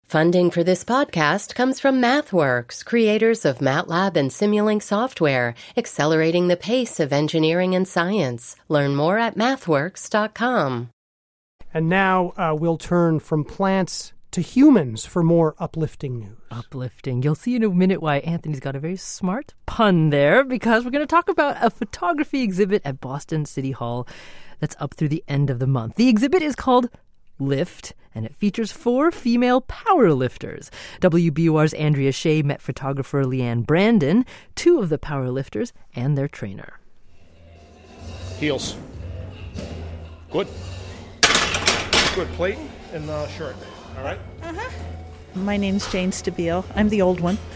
Funding for this podcast comes from MathWorks, creators of MATLAB and Simulink software, accelerating the pace of engineering and science. Learn more at mathworks.com. And now we'll turn from plants to humans for more uplifting news. Uplifting. You'll see in a minute why Anthony's got a very smart pun there, because we're going to talk about a photography exhibit at Boston City Hall that's up through the end of the month. The exhibit is called Lift, and it features 4 female powerlifters. WBUR's Andrea Shea met photographer Leanne Brandon, 2 of the powerlifters, and their trainer. Heels. Good. Good. Plate and shirt. All right? Uh-huh. My name's Jane Stabile. I'm the old one.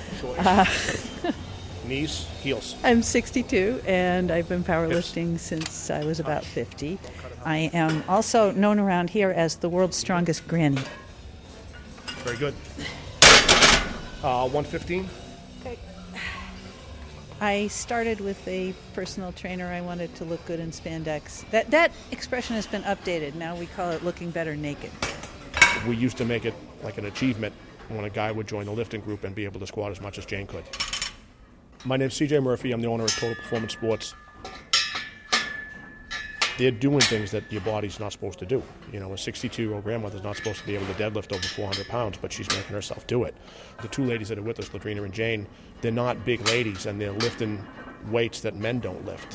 Knees, heels. I'm 62, and I've been powerlifting since I was about 50. I am also known around here as the world's strongest granny. Very good. 115. Okay. I started with a personal trainer. I wanted to look good in spandex. That expression has been updated. Now we call it looking better naked. We used to make it like an achievement when a guy would join the lifting group and be able to squat as much as Jane could. My name's CJ Murphy. I'm the owner of Total Performance Sports. They're doing things that your body's not supposed to do. You know, a 62-year-old grandmother's not supposed to be able to deadlift over 400 pounds, but she's making herself do it. The 2 ladies that are with us, Ladrina and Jane, they're not big ladies, and they're lifting weights that men don't lift.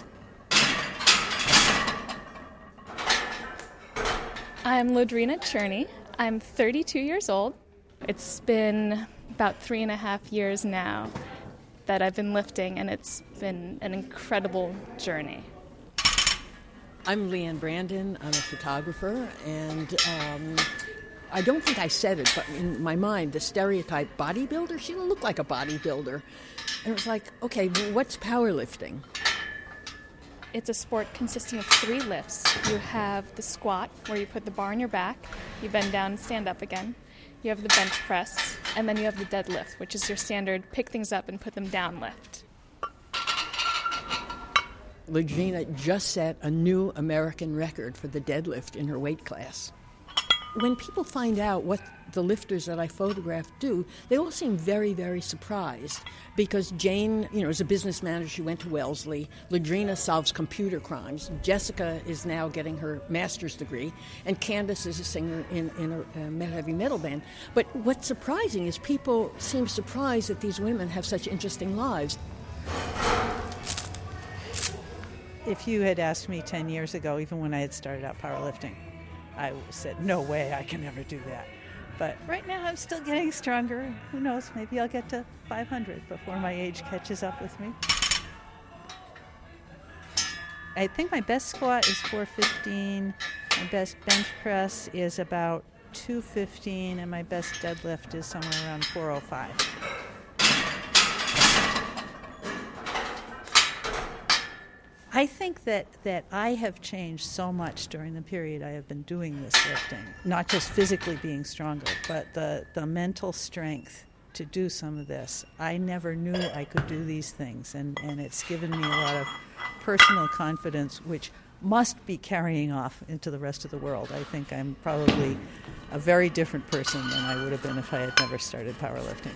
I'm Ladrina Cherney. I'm 32 years old. It's been about 3.5 years now that I've been lifting, and it's been an incredible journey. I'm Leanne Brandon. I'm a photographer, and I don't think I said it, but in my mind, the stereotype bodybuilder, she didn't look like a bodybuilder. And it was like, okay, well, what's powerlifting? It's a sport consisting of 3 lifts. You have the squat, where you put the bar on your back, you bend down and stand up again. You have the bench press, and then you have the deadlift, which is your standard pick things up and put them down lift. Ladrina just set a new American record for the deadlift in her weight class. When people find out what the lifters that I photographed do, they all seem very, very surprised, because Jane, is a business manager. She went to Wellesley. Ladrina solves computer crimes. Jessica is now getting her master's degree, and Candace is a singer in a heavy metal band. But what's surprising is people seem surprised that these women have such interesting lives. If you had asked me 10 years ago, even when I had started out powerlifting, I said, no way, I can never do that. But right now I'm still getting stronger. Who knows, maybe I'll get to 500 before my age catches up with me. I think my best squat is 415, my best bench press is about 215, and my best deadlift is somewhere around 405. I think that I have changed so much during the period I have been doing this lifting, not just physically being stronger, but the mental strength to do some of this. I never knew I could do these things, and it's given me a lot of personal confidence, which must be carrying off into the rest of the world. I think I'm probably a very different person than I would have been if I had never started powerlifting.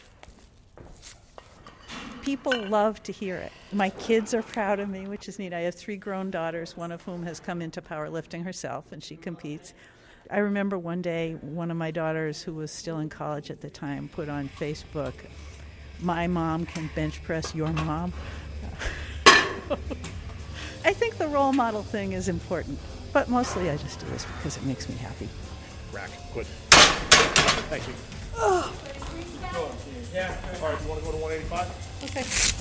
People love to hear it. My kids are proud of me, which is neat. I have 3 grown daughters, one of whom has come into powerlifting herself, and she competes. I remember one day, one of my daughters, who was still in college at the time, put on Facebook, "My mom can bench press your mom." I think the role model thing is important, but mostly I just do this because it makes me happy. Rack. Good. Thank you. Yeah. All right, you want to go to 185? Okay.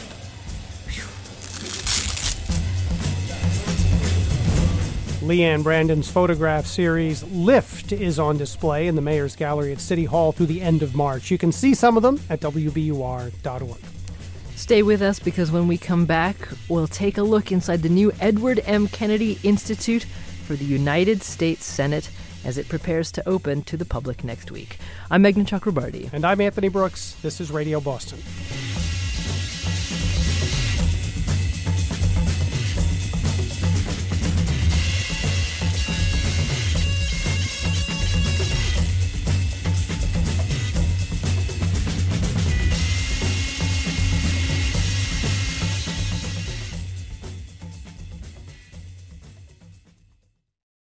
Leanne Brandon's photograph series Lift is on display in the Mayor's Gallery at City Hall through the end of March. You can see some of them at WBUR.org. Stay with us, because when we come back, we'll take a look inside the new Edward M. Kennedy Institute for the United States Senate as it prepares to open to the public next week. I'm Meghna Chakrabarti. And I'm Anthony Brooks. This is Radio Boston.